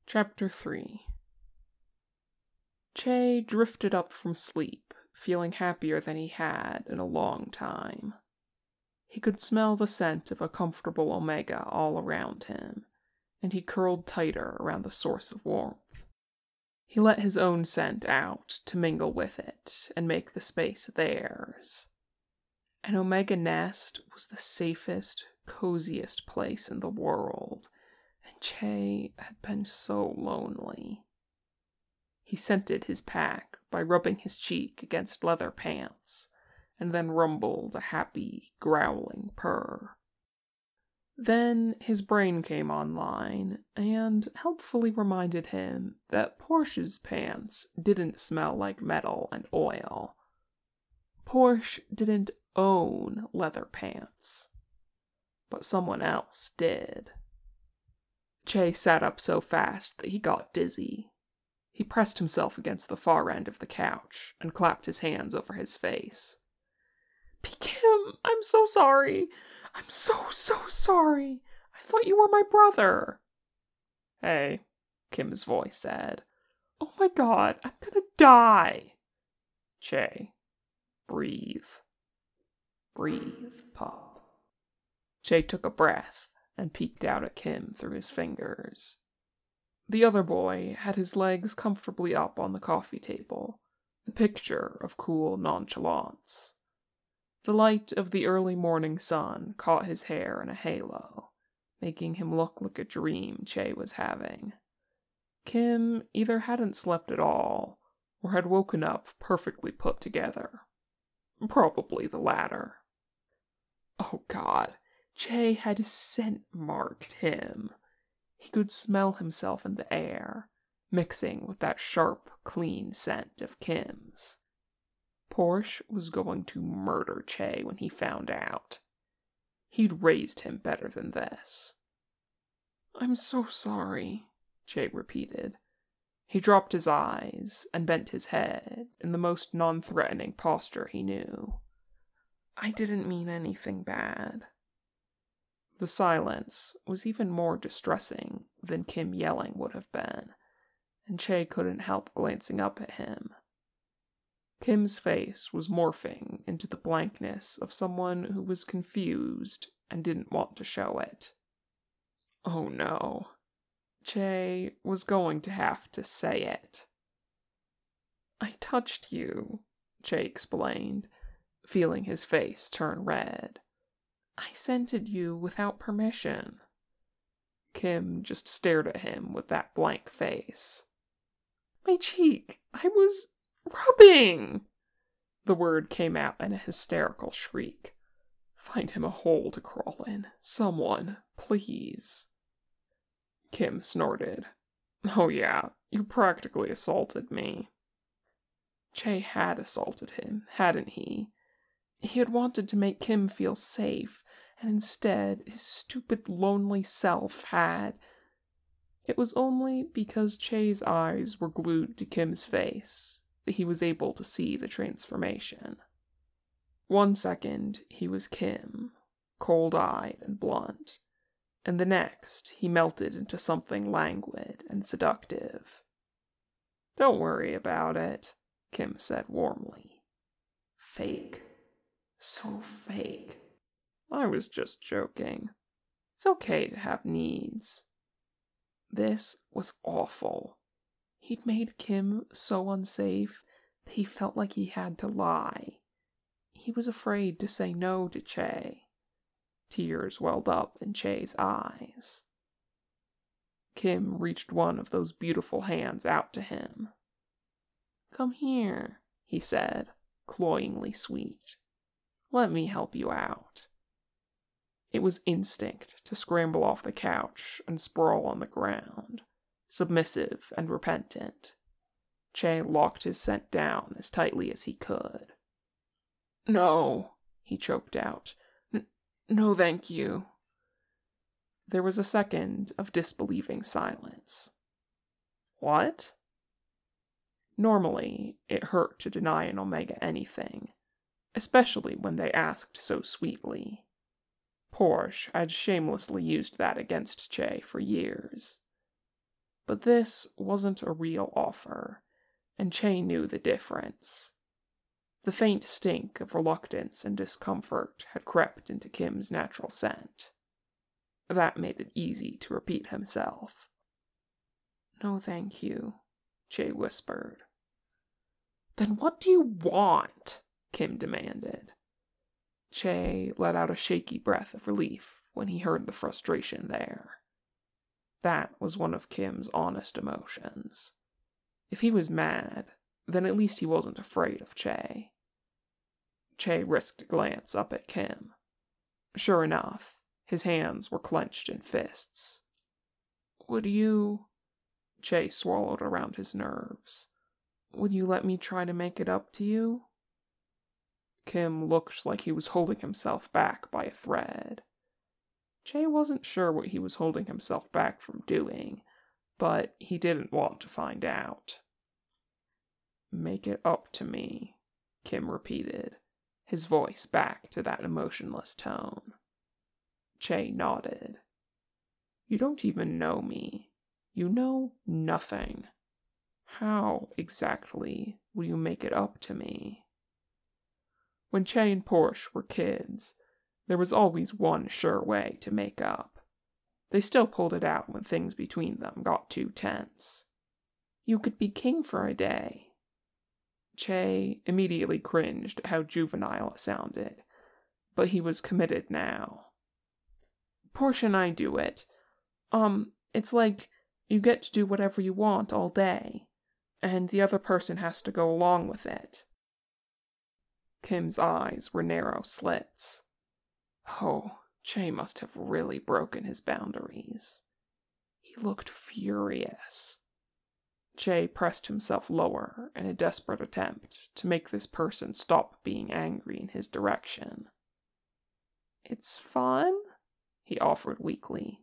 Chapter 3. Che drifted up from sleep, feeling happier than he had in a long time. He could smell the scent of a comfortable Omega all around him, and he curled tighter around the source of warmth. He let his own scent out to mingle with it and make the space theirs. An Omega nest was the safest, coziest place in the world, and Che had been so lonely. He scented his pack by rubbing his cheek against leather pants, and then rumbled a happy, growling purr. Then his brain came online and helpfully reminded him that Porsche's pants didn't smell like metal and oil. Porsche didn't own leather pants, but someone else did. Che sat up so fast that he got dizzy. He pressed himself against the far end of the couch and clapped his hands over his face. Kim, I'm so sorry. I'm so sorry. I thought you were my brother. Hey, Kim's voice said. Oh my God, I'm gonna die. Che, breathe. Breathe, pup. Che took a breath and peeked out at Kim through his fingers. The other boy had his legs comfortably up on the coffee table, a picture of cool nonchalance. The light of the early morning sun caught his hair in a halo, making him look like a dream Che was having. Kim either hadn't slept at all, or had woken up perfectly put together. Probably the latter. Oh God, Che had scent-marked him. He could smell himself in the air, mixing with that sharp, clean scent of Kim's. Porsche was going to murder Che when he found out. He'd raised him better than this. I'm so sorry, Che repeated. He dropped his eyes and bent his head in the most non-threatening posture he knew. I didn't mean anything bad. The silence was even more distressing than Kim yelling would have been, and Che couldn't help glancing up at him. Kim's face was morphing into the blankness of someone who was confused and didn't want to show it. Oh no. Che was going to have to say it. I touched you, Che explained, feeling his face turn red. I scented you without permission. Kim just stared at him with that blank face. My cheek! I was rubbing! The word came out in a hysterical shriek. Find him a hole to crawl in. Someone, please. Kim snorted. Oh yeah, you practically assaulted me. Che had assaulted him, hadn't he? He had wanted to make Kim feel safe, and instead his stupid, lonely self had. It was only because Che's eyes were glued to Kim's face that he was able to see the transformation. 1 second, he was Kim, cold-eyed and blunt, and the next, he melted into something languid and seductive. Don't worry about it, Kim said warmly. Fake. So fake. I was just joking. It's okay to have needs. This was awful. He'd made Kim so unsafe that he felt like he had to lie. He was afraid to say no to Che. Tears welled up in Che's eyes. Kim reached one of those beautiful hands out to him. Come here, he said, cloyingly sweet. Let me help you out. It was instinct to scramble off the couch and sprawl on the ground, submissive and repentant. Che locked his scent down as tightly as he could. No, he choked out. No, thank you. There was a second of disbelieving silence. What? Normally, it hurt to deny an Omega anything, especially when they asked so sweetly. Porsche had shamelessly used that against Che for years. But this wasn't a real offer, and Che knew the difference. The faint stink of reluctance and discomfort had crept into Kim's natural scent. That made it easy to repeat himself. "No, thank you," Che whispered. "Then what do you want?" Kim demanded. Che let out a shaky breath of relief when he heard the frustration there. That was one of Kim's honest emotions. If he was mad, then at least he wasn't afraid of Che. Che risked a glance up at Kim. Sure enough, his hands were clenched in fists. "Would you—" Che swallowed around his nerves. "Would you let me try to make it up to you?" Kim looked like he was holding himself back by a thread. Che wasn't sure what he was holding himself back from doing, but he didn't want to find out. "Make it up to me," Kim repeated, his voice back to that emotionless tone. Che nodded. "You don't even know me. You know nothing. How, exactly, will you make it up to me?" When Che and Porsche were kids, there was always one sure way to make up. They still pulled it out when things between them got too tense. "You could be king for a day." Che immediately cringed at how juvenile it sounded, but he was committed now. "Porsche and I do it. It's like you get to do whatever you want all day, and the other person has to go along with it." Kim's eyes were narrow slits. Oh, Che must have really broken his boundaries. He looked furious. Che pressed himself lower in a desperate attempt to make this person stop being angry in his direction. "It's fun," he offered weakly.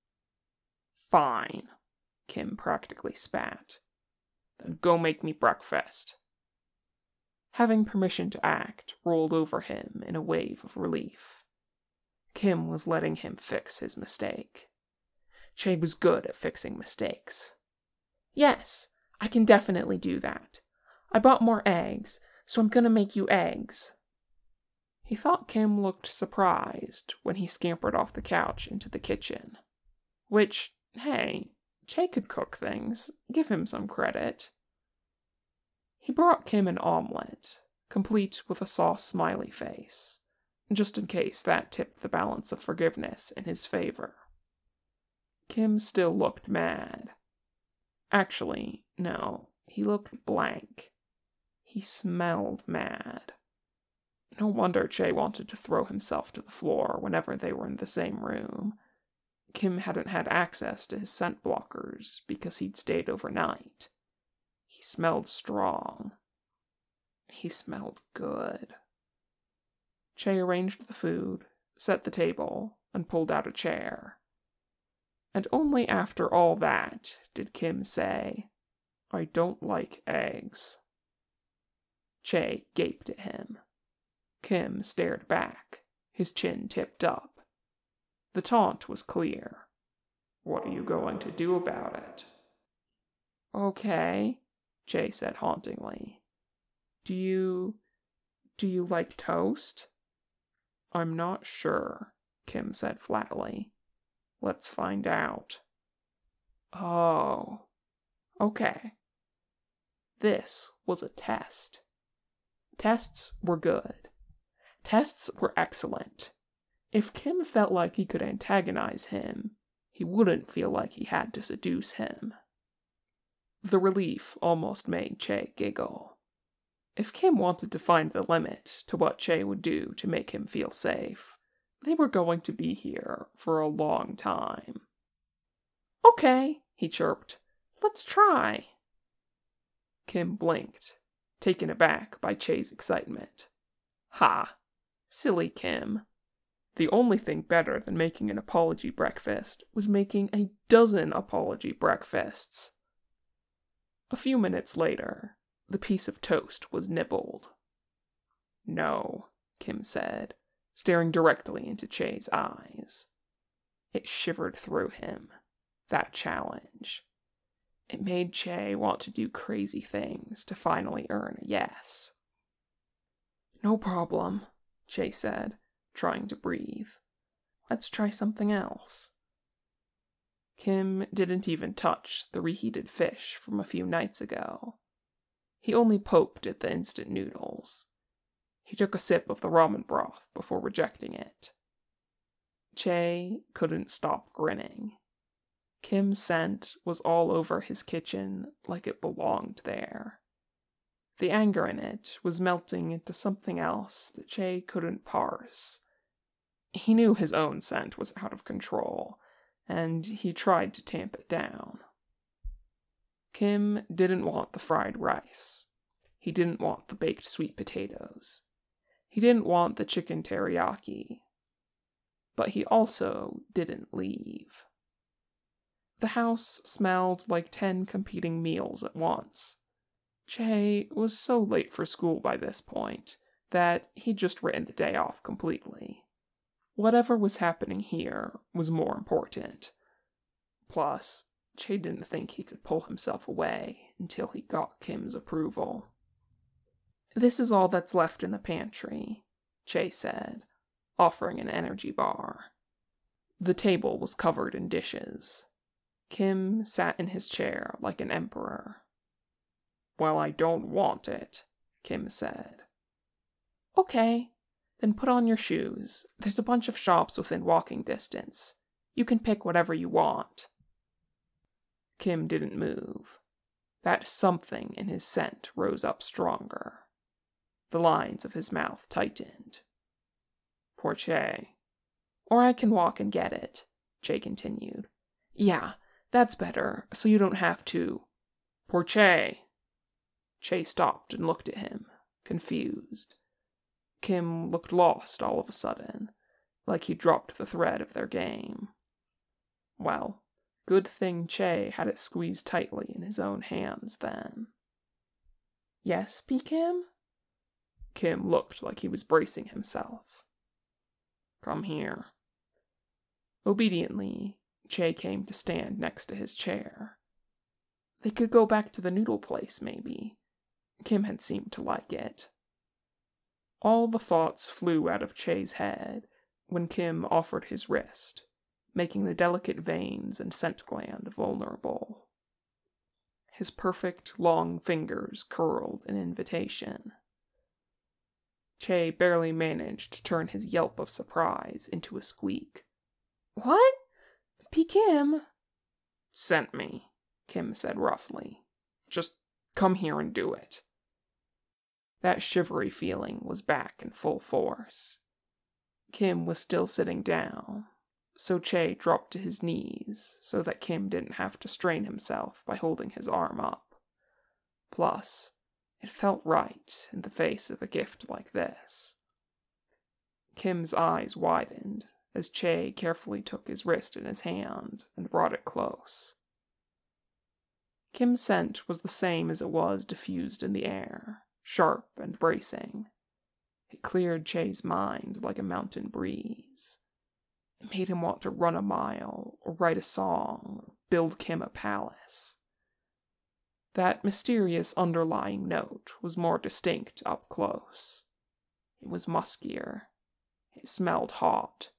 "Fine," Kim practically spat. "Then go make me breakfast." Having permission to act rolled over him in a wave of relief. Kim was letting him fix his mistake. Che was good at fixing mistakes. "Yes, I can definitely do that. I bought more eggs, so I'm gonna make you eggs." He thought Kim looked surprised when he scampered off the couch into the kitchen. Which, hey, Che could cook things. Give him some credit. He brought Kim an omelet, complete with a sauce smiley face, just in case that tipped the balance of forgiveness in his favor. Kim still looked mad. Actually, no, he looked blank. He smelled mad. No wonder Che wanted to throw himself to the floor whenever they were in the same room. Kim hadn't had access to his scent blockers because he'd stayed overnight. He smelled strong. He smelled good. Che arranged the food, set the table, and pulled out a chair. And only after all that did Kim say, "I don't like eggs." Che gaped at him. Kim stared back, his chin tipped up. The taunt was clear. "What are you going to do about it?" "Okay," Che said hauntingly. Do you like toast?" "I'm not sure," Kim said flatly. "Let's find out." Oh. Okay. This was a test. Tests were good. Tests were excellent. If Kim felt like he could antagonize him, he wouldn't feel like he had to seduce him. The relief almost made Che giggle. If Kim wanted to find the limit to what Che would do to make him feel safe, they were going to be here for a long time. "Okay," he chirped. "Let's try." Kim blinked, taken aback by Che's excitement. Ha! Silly Kim. The only thing better than making an apology breakfast was making a dozen apology breakfasts. A few minutes later, the piece of toast was nibbled. "No," Kim said, staring directly into Che's eyes. It shivered through him, that challenge. It made Che want to do crazy things to finally earn a yes. No problem, Che said, trying to breathe. Let's try something else. Kim didn't even touch the reheated fish from a few nights ago. He only poked at the instant noodles. He took a sip of the ramen broth before rejecting it. Che couldn't stop grinning. Kim's scent was all over his kitchen like it belonged there. The anger in it was melting into something else that Che couldn't parse. He knew his own scent was out of control, and he tried to tamp it down. Kim didn't want the fried rice. He didn't want the baked sweet potatoes. He didn't want the chicken teriyaki. But he also didn't leave. The house smelled like 10 competing meals at once. Che was so late for school by this point that he'd just written the day off completely. Whatever was happening here was more important. Plus, Che didn't think he could pull himself away until he got Kim's approval. This is all that's left in the pantry, Che said, offering an energy bar. The table was covered in dishes. Kim sat in his chair like an emperor. Well, I don't want it, Kim said. Okay, then put on your shoes. There's a bunch of shops within walking distance. You can pick whatever you want. Kim didn't move. That something in his scent rose up stronger. The lines of his mouth tightened. Poor Che. Or I can walk and get it, Che continued. Yeah, that's better, so you don't have to. Poor Che. Che stopped and looked at him, confused. Kim looked lost all of a sudden, like he dropped the thread of their game. Well, good thing Che had it squeezed tightly in his own hands then. Yes, P. Kim? Kim looked like he was bracing himself. Come here. Obediently, Che came to stand next to his chair. They could go back to the noodle place, maybe. Kim had seemed to like it. All the thoughts flew out of Che's head when Kim offered his wrist, making the delicate veins and scent gland vulnerable. His perfect, long fingers curled in invitation. Che barely managed to turn his yelp of surprise into a squeak. What? P. Kim? Sent me, Kim said roughly. Just come here and do it. That shivery feeling was back in full force. Kim was still sitting down, so Che dropped to his knees so that Kim didn't have to strain himself by holding his arm up. Plus, it felt right in the face of a gift like this. Kim's eyes widened as Che carefully took his wrist in his hand and brought it close. Kim's scent was the same as it was diffused in the air, sharp and bracing. It cleared Che's mind like a mountain breeze. It made him want to run a mile, or write a song, or build Kim a palace. That mysterious underlying note was more distinct up close. It was muskier. It smelled hot.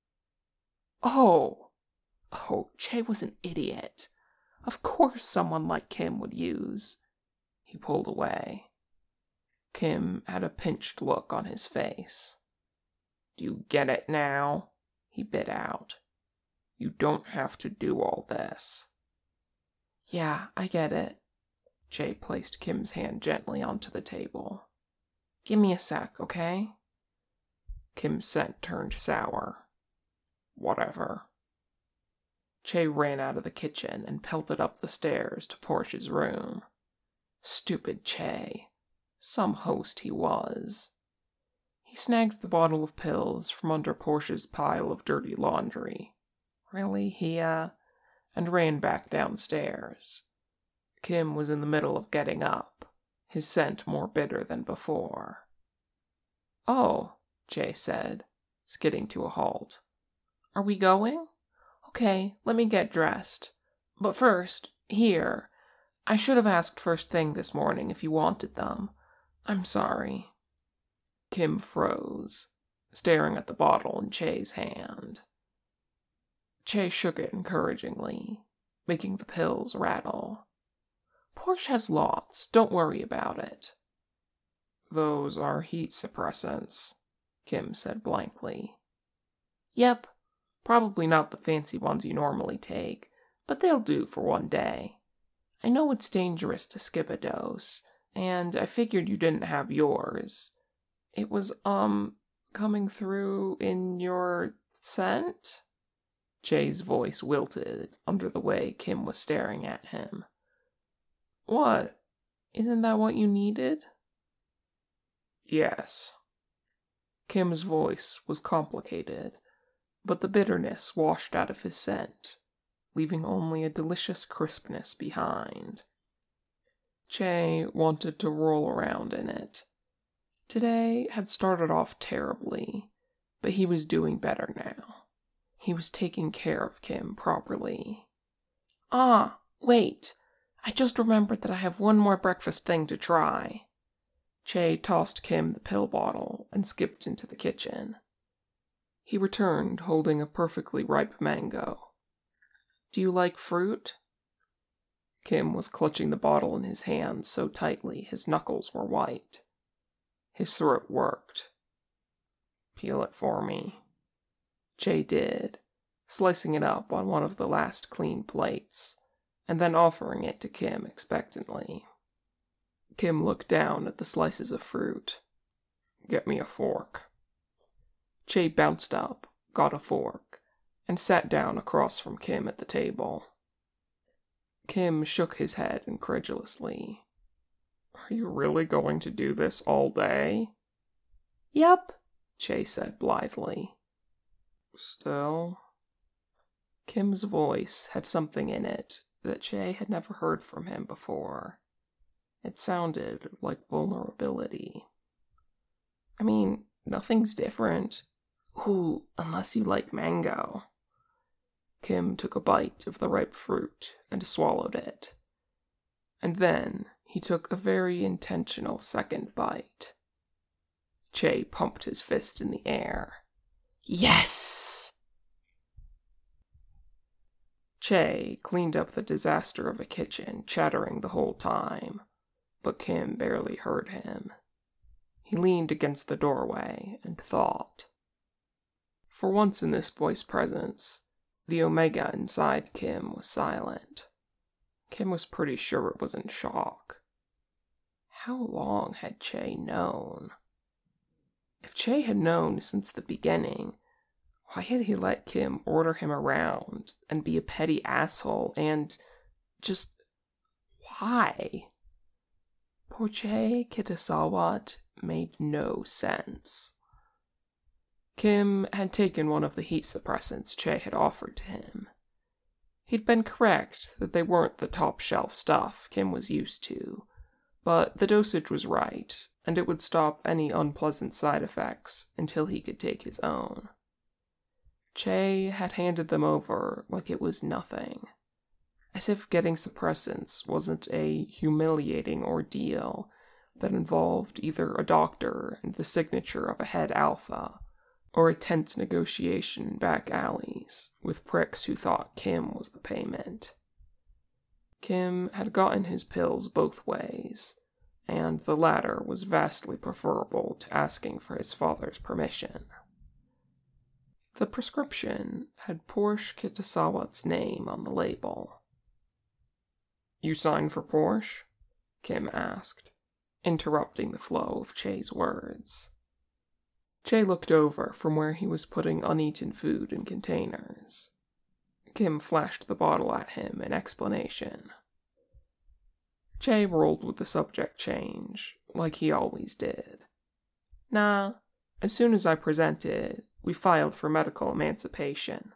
Oh, Che was an idiot. Of course someone like Kim would use. He pulled away. Kim had a pinched look on his face. Do you get it now? He bit out. You don't have to do all this. Yeah, I get it. Che placed Kim's hand gently onto the table. Give me a sec, okay? Kim's scent turned sour. Whatever. Che ran out of the kitchen and pelted up the stairs to Portia's room. Stupid Che. Some host he was. He snagged the bottle of pills from under Portia's pile of dirty laundry. Really, and ran back downstairs. Kim was in the middle of getting up, his scent more bitter than before. Oh, Che said, skidding to a halt. Are we going? Okay, let me get dressed. But first, here, I should have asked first thing this morning if you wanted them. I'm sorry. Kim froze, staring at the bottle in Che's hand. Che shook it encouragingly, making the pills rattle. Porsche has lots, don't worry about it. Those are heat suppressants, Kim said blankly. Yep, probably not the fancy ones you normally take, but they'll do for one day. I know it's dangerous to skip a dose, and I figured you didn't have yours. It was, coming through in your scent? Che's voice wilted under the way Kim was staring at him. What? Isn't that what you needed? Yes. Kim's voice was complicated, but the bitterness washed out of his scent, leaving only a delicious crispness behind. Che wanted to roll around in it. Today had started off terribly, but he was doing better now. He was taking care of Kim properly. Ah, wait. I just remembered that I have one more breakfast thing to try. Che tossed Kim the pill bottle and skipped into the kitchen. He returned holding a perfectly ripe mango. Do you like fruit? Kim was clutching the bottle in his hands so tightly his knuckles were white. His throat worked. Peel it for me. Che did, slicing it up on one of the last clean plates, and then offering it to Kim expectantly. Kim looked down at the slices of fruit. Get me a fork. Che bounced up, got a fork, and sat down across from Kim at the table. Kim shook his head incredulously. Are you really going to do this all day? Yep, Che said blithely. Still? Kim's voice had something in it that Che had never heard from him before. It sounded like vulnerability. I mean, nothing's different. Ooh, unless you like mango. Kim took a bite of the ripe fruit and swallowed it. And then he took a very intentional second bite. Che pumped his fist in the air. Yes! Che cleaned up the disaster of a kitchen, chattering the whole time, but Kim barely heard him. He leaned against the doorway and thought. For once in this boy's presence, the Omega inside Kim was silent. Kim was pretty sure it was in shock. How long had Che known? If Che had known since the beginning, why had he let Kim order him around and be a petty asshole and just why? Porsche Kitasawa made no sense. Kim had taken one of the heat suppressants Che had offered to him. He'd been correct that they weren't the top-shelf stuff Kim was used to, but the dosage was right, and it would stop any unpleasant side effects until he could take his own. Che had handed them over like it was nothing, as if getting suppressants wasn't a humiliating ordeal that involved either a doctor and the signature of a head alpha, or a tense negotiation in back alleys with pricks who thought Kim was the payment. Kim had gotten his pills both ways, and the latter was vastly preferable to asking for his father's permission. The prescription had Porsche Kitasawa's name on the label. You signed for Porsche? Kim asked, interrupting the flow of Che's words. Che looked over from where he was putting uneaten food in containers. Kim flashed the bottle at him in explanation. Che rolled with the subject change, like he always did. Nah, as soon as I presented, we filed for medical emancipation.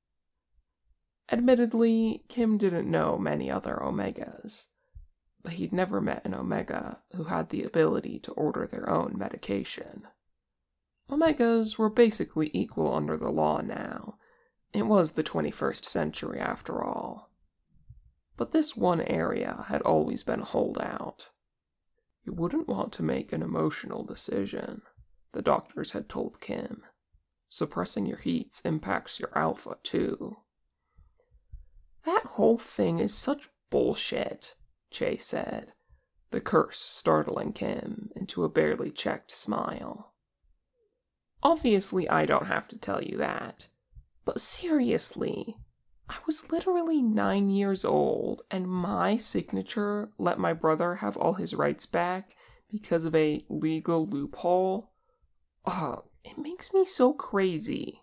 Admittedly, Kim didn't know many other Omegas, but he'd never met an Omega who had the ability to order their own medication. Omegas were basically equal under the law now. It was the 21st century, after all. But this one area had always been a holdout. You wouldn't want to make an emotional decision, the doctors had told Kim. Suppressing your heats impacts your alpha, too. That whole thing is such bullshit, Che said, the curse startling Kim into a barely checked smile. Obviously, I don't have to tell you that. But seriously, I was literally 9 years old, and my signature let my brother have all his rights back because of a legal loophole? Ugh, it makes me so crazy.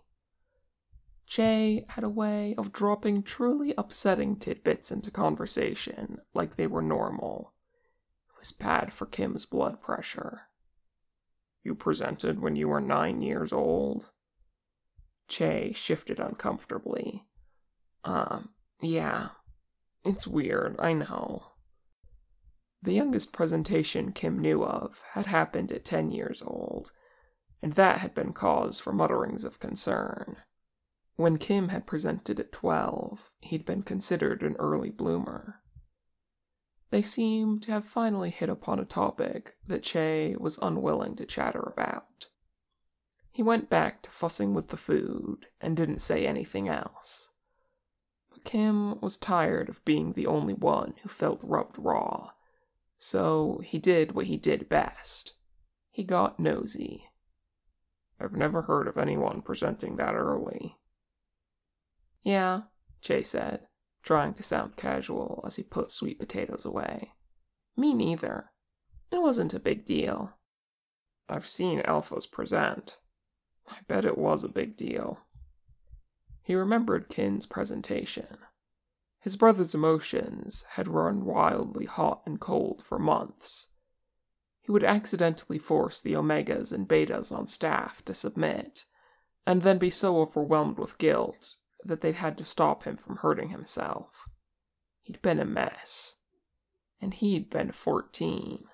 Che had a way of dropping truly upsetting tidbits into conversation like they were normal. It was bad for Kim's blood pressure. You presented when you were 9 years old? Che shifted uncomfortably. Yeah. It's weird, I know. The youngest presentation Kim knew of had happened at 10 years old, and that had been cause for mutterings of concern. When Kim had presented at 12, he'd been considered an early bloomer. They seemed to have finally hit upon a topic that Che was unwilling to chatter about. He went back to fussing with the food and didn't say anything else. But Kim was tired of being the only one who felt rubbed raw, so he did what he did best. He got nosy. I've never heard of anyone presenting that early. Yeah, Che said, trying to sound casual as he put sweet potatoes away. Me neither. It wasn't a big deal. I've seen alphas present. I bet it was a big deal. He remembered Kin's presentation. His brother's emotions had run wildly hot and cold for months. He would accidentally force the Omegas and Betas on staff to submit, and then be so overwhelmed with guilt that they'd had to stop him from hurting himself. He'd been a mess. And he'd been 14.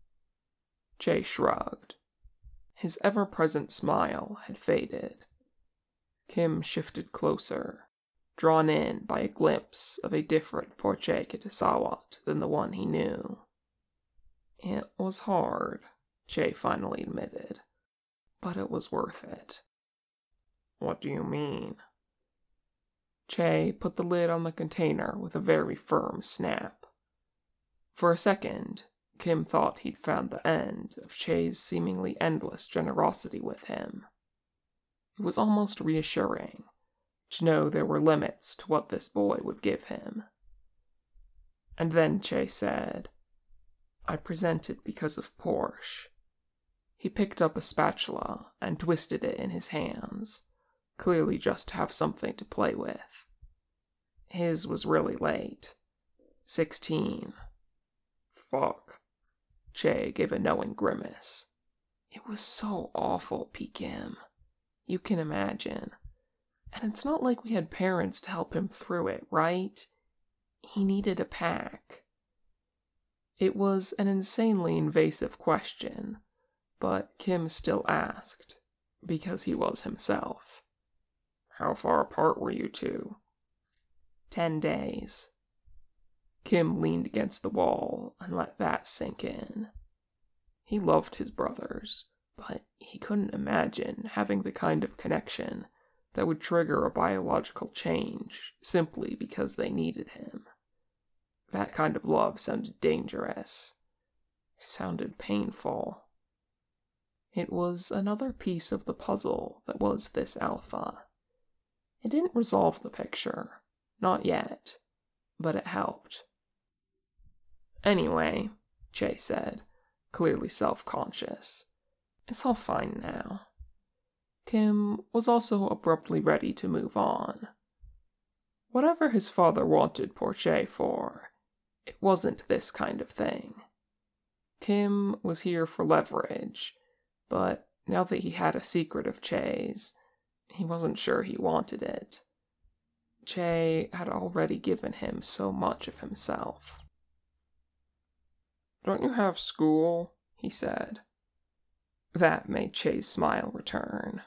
Che shrugged. His ever-present smile had faded. Kim shifted closer, drawn in by a glimpse of a different Porche Kitasawat than the one he knew. It was hard, Che finally admitted, but it was worth it. What do you mean? Che put the lid on the container with a very firm snap. For a second, Kim thought he'd found the end of Che's seemingly endless generosity with him. It was almost reassuring to know there were limits to what this boy would give him. And then Che said, I presented because of Porsche. He picked up a spatula and twisted it in his hands, clearly just to have something to play with. His was really late. 16. Fuck. Che gave a knowing grimace. It was so awful, P-Kim. You can imagine. And it's not like we had parents to help him through it, right? He needed a pack. It was an insanely invasive question, but Kim still asked, because he was himself. How far apart were you two? 10 days. Kim leaned against the wall and let that sink in. He loved his brothers, but he couldn't imagine having the kind of connection that would trigger a biological change simply because they needed him. That kind of love sounded dangerous. It sounded painful. It was another piece of the puzzle that was this alpha. It didn't resolve the picture, not yet, but it helped. Anyway, Che said, clearly self-conscious. It's all fine now. Kim was also abruptly ready to move on. Whatever his father wanted Porche for, it wasn't this kind of thing. Kim was here for leverage, but now that he had a secret of Che's, he wasn't sure he wanted it. Che had already given him so much of himself. Don't you have school? He said. That made Che's smile return.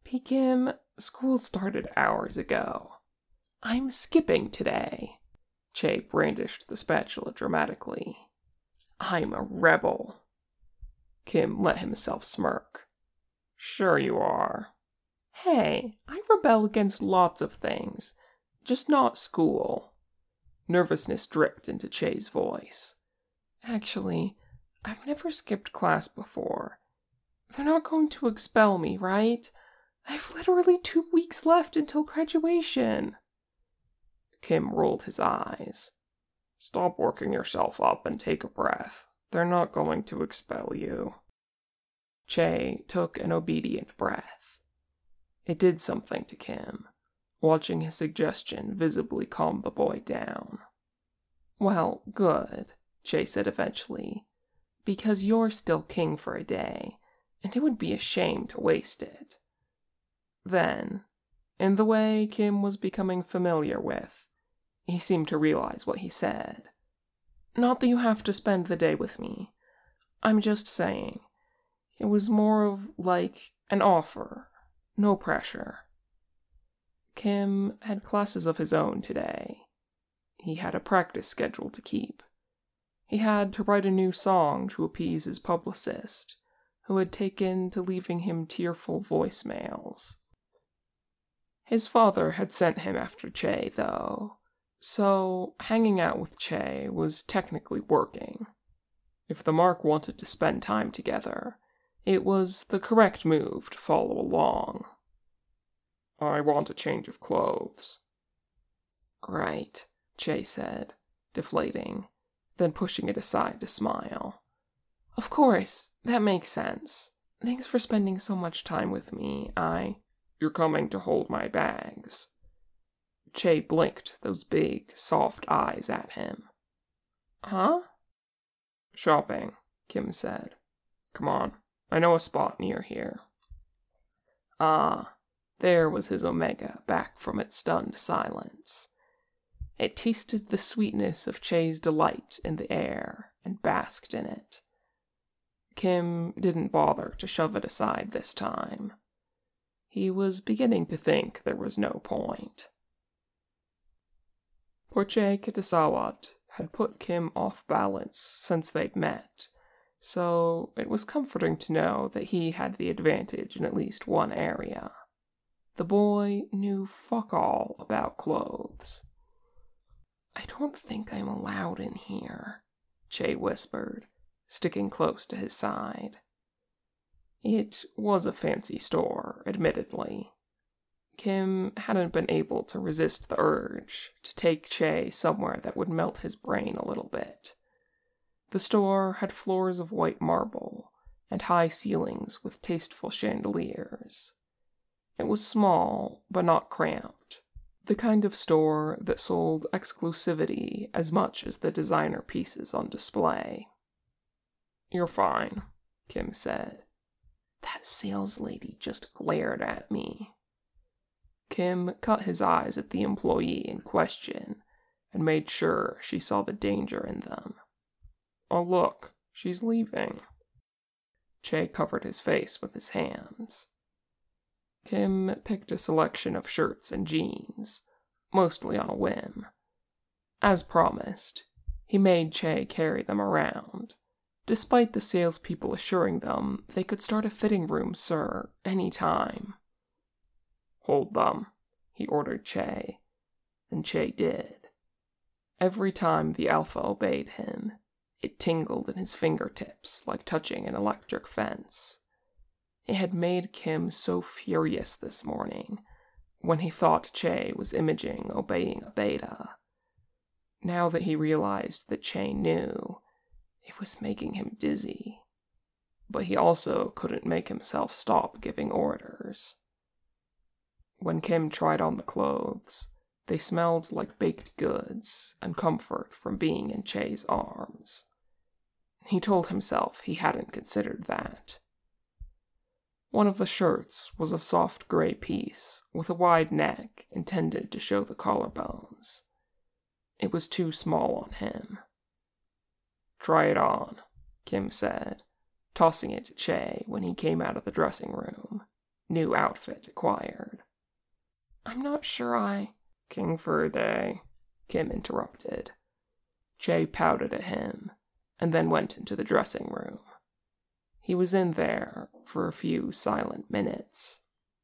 P-Kim, school started hours ago. I'm skipping today. Che brandished the spatula dramatically. I'm a rebel. Kim let himself smirk. Sure you are. Hey, I rebel against lots of things, just not school. Nervousness dripped into Che's voice. Actually, I've never skipped class before. They're not going to expel me, right? I've literally 2 weeks left until graduation. Kim rolled his eyes. Stop working yourself up and take a breath. They're not going to expel you. Che took an obedient breath. It did something to Kim, watching his suggestion visibly calm the boy down. Well, good, Che said eventually, because you're still king for a day, and it would be a shame to waste it. Then, in the way Kim was becoming familiar with, he seemed to realize what he said. Not that you have to spend the day with me. I'm just saying, it was more of like an offer, no pressure. Kim had classes of his own today. He had a practice schedule to keep. He had to write a new song to appease his publicist, who had taken to leaving him tearful voicemails. His father had sent him after Che, though, so hanging out with Che was technically working. If the Mark wanted to spend time together, it was the correct move to follow along. I want a change of clothes. Right, Che said, deflating, then pushing it aside to smile. Of course, that makes sense. Thanks for spending so much time with me. You're coming to hold my bags. Che blinked those big, soft eyes at him. Huh? Shopping, Kim said. Come on, I know a spot near here. Ah, there was his Omega back from its stunned silence. It tasted the sweetness of Che's delight in the air and basked in it. Kim didn't bother to shove it aside this time. He was beginning to think there was no point. Porche Kitasawat had put Kim off balance since they'd met, so it was comforting to know that he had the advantage in at least one area. The boy knew fuck all about clothes. I don't think I'm allowed in here, Che whispered, sticking close to his side. It was a fancy store, admittedly. Kim hadn't been able to resist the urge to take Che somewhere that would melt his brain a little bit. The store had floors of white marble and high ceilings with tasteful chandeliers. It was small, but not cramped. The kind of store that sold exclusivity as much as the designer pieces on display. You're fine, Kim said. That sales lady just glared at me. Kim cut his eyes at the employee in question and made sure she saw the danger in them. Oh look, she's leaving. Che covered his face with his hands. Kim picked a selection of shirts and jeans, mostly on a whim. As promised, he made Che carry them around, despite the salespeople assuring them they could start a fitting room, sir, any time. Hold them, he ordered Che, and Che did. Every time the Alpha obeyed him, it tingled in his fingertips like touching an electric fence. It had made Kim so furious this morning when he thought Che was imaging obeying a beta. Now that he realized that Che knew, it was making him dizzy. But he also couldn't make himself stop giving orders. When Kim tried on the clothes, they smelled like baked goods and comfort from being in Che's arms. He told himself he hadn't considered that. One of the shirts was a soft gray piece with a wide neck intended to show the collarbones. It was too small on him. Try it on, Kim said, tossing it to Che when he came out of the dressing room, new outfit acquired. I'm not sure King for a day, Kim interrupted. Che pouted at him, and then went into the dressing room. He was in there for a few silent minutes.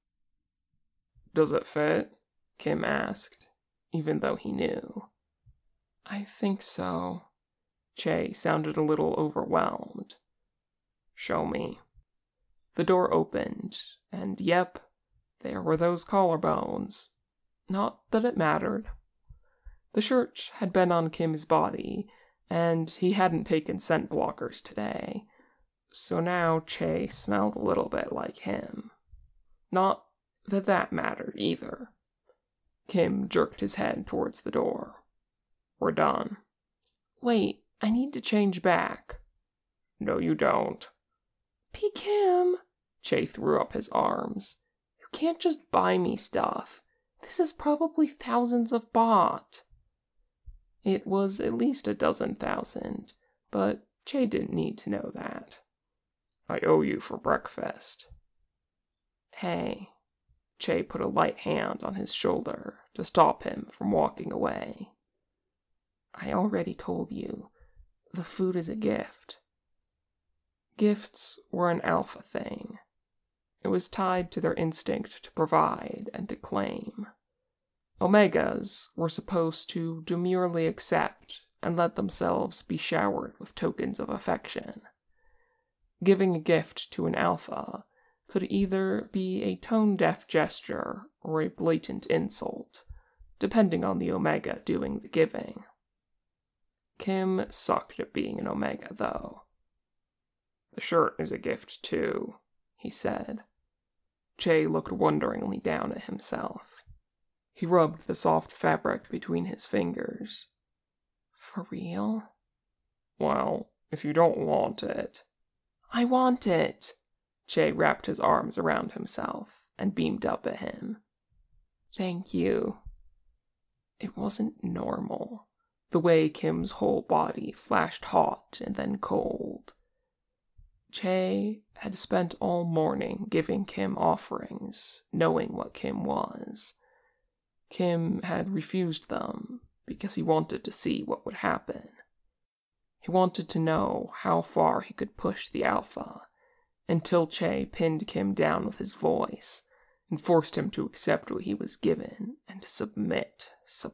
"Does it fit?" Kim asked, even though he knew. "I think so." Che sounded a little overwhelmed. "Show me." The door opened, and yep, there were those collarbones. Not that it mattered. The shirt had been on Kim's body, and he hadn't taken scent blockers today, so now Che smelled a little bit like him. Not that that mattered either. Kim jerked his head towards the door. "We're done." "Wait, I need to change back." "No, you don't." "P. Kim," Che threw up his arms. "You can't just buy me stuff. This is probably thousands of baht." It was at least 12,000, but Che didn't need to know that. "I owe you for breakfast." "Hey." Che put a light hand on his shoulder to stop him from walking away. "I already told you, the food is a gift." Gifts were an alpha thing. It was tied to their instinct to provide and to claim. Omegas were supposed to demurely accept and let themselves be showered with tokens of affection. Giving a gift to an alpha could either be a tone-deaf gesture or a blatant insult, depending on the Omega doing the giving. Kim sucked at being an Omega, though. "The shirt is a gift, too," he said. Che looked wonderingly down at himself. He rubbed the soft fabric between his fingers. "For real?" "Well, if you don't want it." "I want it!" Che wrapped his arms around himself and beamed up at him. "Thank you." It wasn't normal, the way Kim's whole body flashed hot and then cold. Che had spent all morning giving Kim offerings, knowing what Kim was. Kim had refused them because he wanted to see what would happen. He wanted to know how far he could push the alpha, until Che pinned Kim down with his voice and forced him to accept what he was given and submit.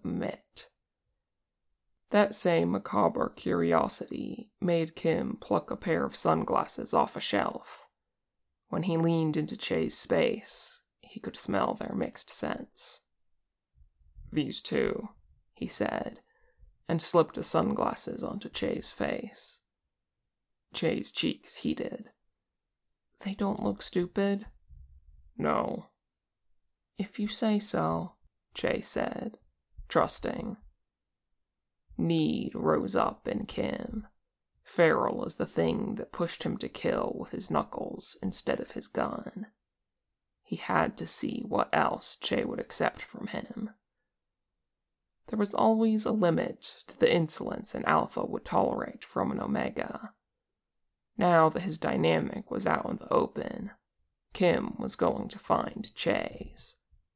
That same macabre curiosity made Kim pluck a pair of sunglasses off a shelf. When he leaned into Che's space, he could smell their mixed scents. "These two," he said, and slipped the sunglasses onto Che's face. Che's cheeks heated. "They don't look stupid?" "No." "If you say so," Che said, trusting. Need rose up in Kim, feral as the thing that pushed him to kill with his knuckles instead of his gun. He had to see what else Che would accept from him. There was always a limit to the insolence an alpha would tolerate from an omega. Now that his dynamic was out in the open, Kim was going to find Che's.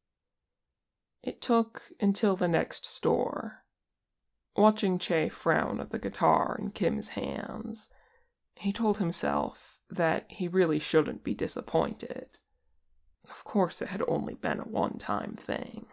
It took until the next store. Watching Che frown at the guitar in Kim's hands, he told himself that he really shouldn't be disappointed. Of course it had only been a one-time thing.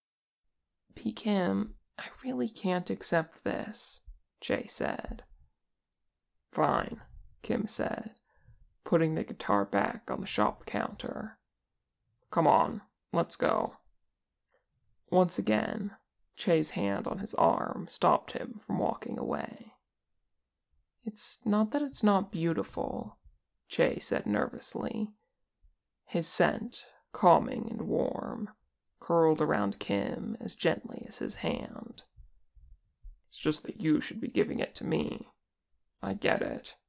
"P. Kim, I really can't accept this," Che said. "Fine," Kim said, putting the guitar back on the shop counter. "Come on, let's go." Once again, Che's hand on his arm stopped him from walking away. "It's not that it's not beautiful," Che said nervously. His scent, calming and warm, curled around Kim as gently as his hand. "It's just that you should be giving it to me. I get it."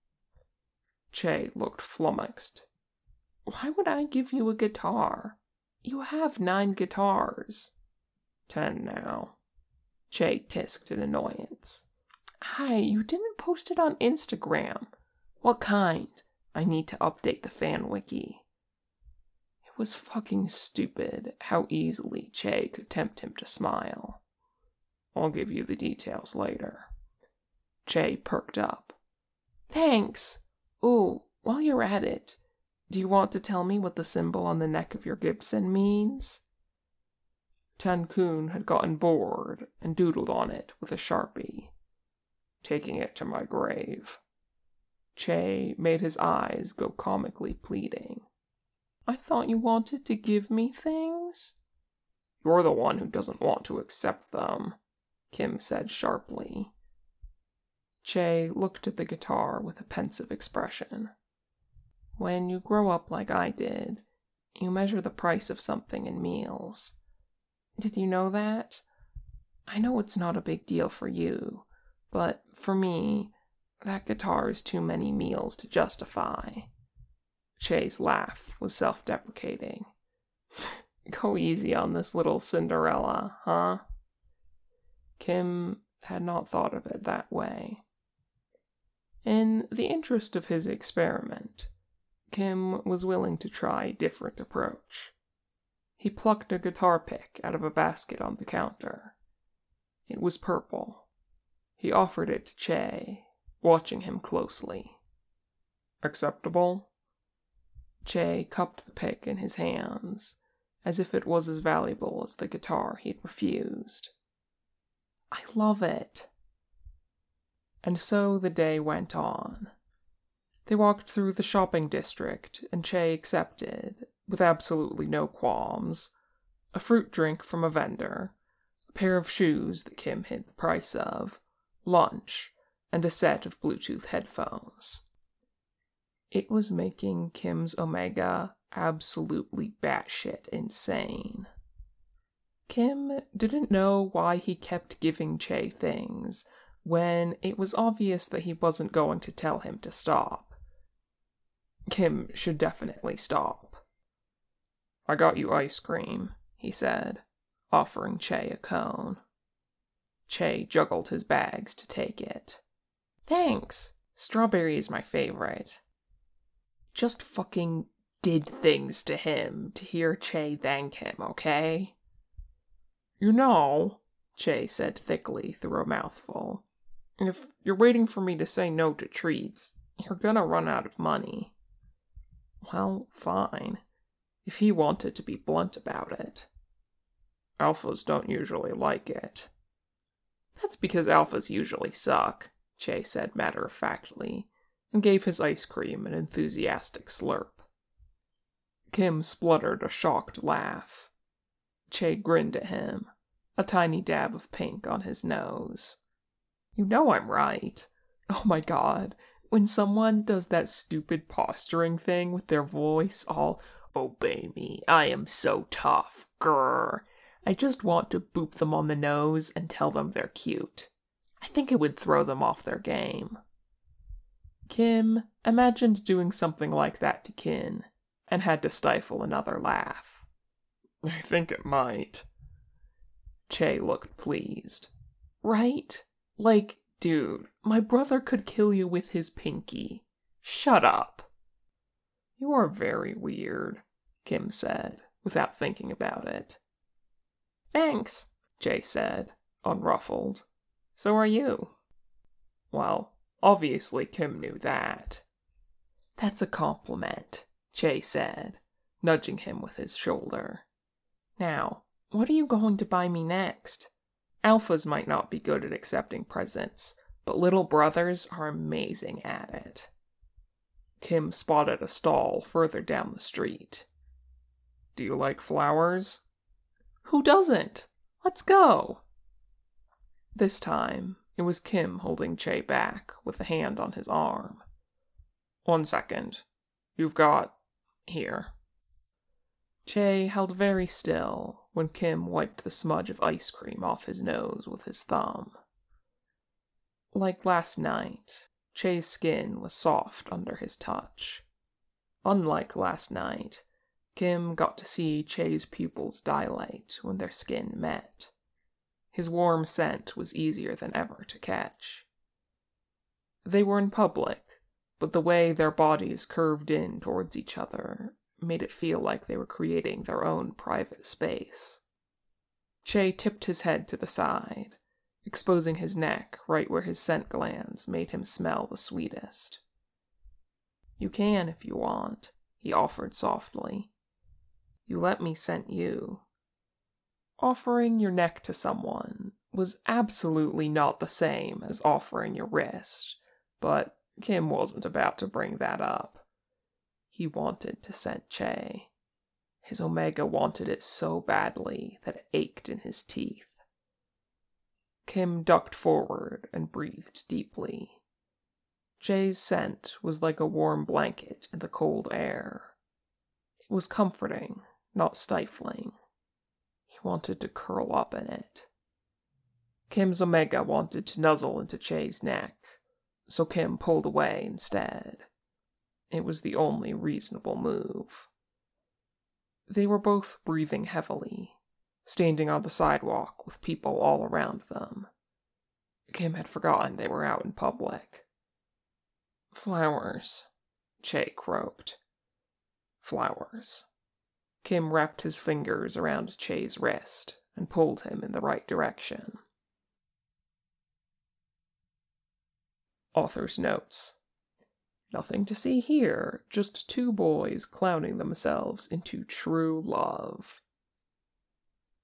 Che looked flummoxed. "Why would I give you a guitar? You have 9 guitars. 10 now." Che tisked in annoyance. "Hi, you didn't post it on Instagram. What kind? I need to update the fan wiki." It was fucking stupid how easily Che could tempt him to smile. I'll give you the details later. Che perked up. Thanks! Ooh, while you're at it, do you want to tell me what the symbol on the neck of your Gibson means? Tankun had gotten bored and doodled on it with a Sharpie. Taking it to my grave. Che made his eyes go comically pleading. I thought you wanted to give me things? You're the one who doesn't want to accept them, Kim said sharply. Che looked at the guitar with a pensive expression. When you grow up like I did, you measure the price of something in meals. Did you know that? I know it's not a big deal for you, but for me, that guitar is too many meals to justify. Che's laugh was self-deprecating. Go easy on this little Cinderella, huh? Kim had not thought of it that way. In the interest of his experiment, Kim was willing to try a different approach. He plucked a guitar pick out of a basket on the counter. It was purple. He offered it to Che, watching him closely. Acceptable? Che cupped the pick in his hands, as if it was as valuable as the guitar he'd refused. I love it. And so the day went on. They walked through the shopping district, and Che accepted, with absolutely no qualms, a fruit drink from a vendor, a pair of shoes that Kim hid the price of, lunch, and a set of Bluetooth headphones. It was making Kim's Omega absolutely batshit insane. Kim didn't know why he kept giving Che things when it was obvious that he wasn't going to tell him to stop. Kim should definitely stop. I got you ice cream, he said, offering Che a cone. Che juggled his bags to take it. Thanks. Strawberry is my favorite. Just fucking did things to him to hear Che thank him, okay? You know, Che said thickly through a mouthful, if you're waiting for me to say no to treats, you're gonna run out of money. Well, fine, if he wanted to be blunt about it. Alphas don't usually like it. That's because alphas usually suck, Che said matter-of-factly, and gave his ice cream an enthusiastic slurp. Kim spluttered a shocked laugh. Che grinned at him, a tiny dab of pink on his nose. You know I'm right. Oh my god, when someone does that stupid posturing thing with their voice all, obey me, I am so tough, grrr. I just want to boop them on the nose and tell them they're cute. I think it would throw them off their game. Kim imagined doing something like that to Kin, and had to stifle another laugh. I think it might. Che looked pleased. Right? Like, dude, my brother could kill you with his pinky. Shut up. You are very weird, Kim said, without thinking about it. Thanks, Che said, unruffled. So are you. Well, obviously Kim knew that. That's a compliment, Che said, nudging him with his shoulder. Now, what are you going to buy me next? Alphas might not be good at accepting presents, but little brothers are amazing at it. Kim spotted a stall further down the street. Do you like flowers? Who doesn't? Let's go! This time, it was Kim holding Che back with a hand on his arm. 1 second. You've got... here. Che held very still when Kim wiped the smudge of ice cream off his nose with his thumb. Like last night, Che's skin was soft under his touch. Unlike last night, Kim got to see Che's pupils dilate when their skin met. His warm scent was easier than ever to catch. They were in public, but the way their bodies curved in towards each other made it feel like they were creating their own private space. Che tipped his head to the side, exposing his neck right where his scent glands made him smell the sweetest. "You can if you want," he offered softly. "You let me scent you." Offering your neck to someone was absolutely not the same as offering your wrist, but Kim wasn't about to bring that up. He wanted to scent Che. His Omega wanted it so badly that it ached in his teeth. Kim ducked forward and breathed deeply. Che's scent was like a warm blanket in the cold air. It was comforting, not stifling. He wanted to curl up in it. Kim's Omega wanted to nuzzle into Che's neck, so Kim pulled away instead. It was the only reasonable move. They were both breathing heavily, standing on the sidewalk with people all around them. Kim had forgotten they were out in public. "Flowers," Che croaked. "Flowers." Kim wrapped his fingers around Che's wrist and pulled him in the right direction. Author's notes. Nothing to see here, just two boys clowning themselves into true love.